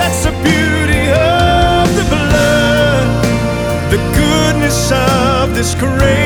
That's the beauty of the blood, the goodness of this grace.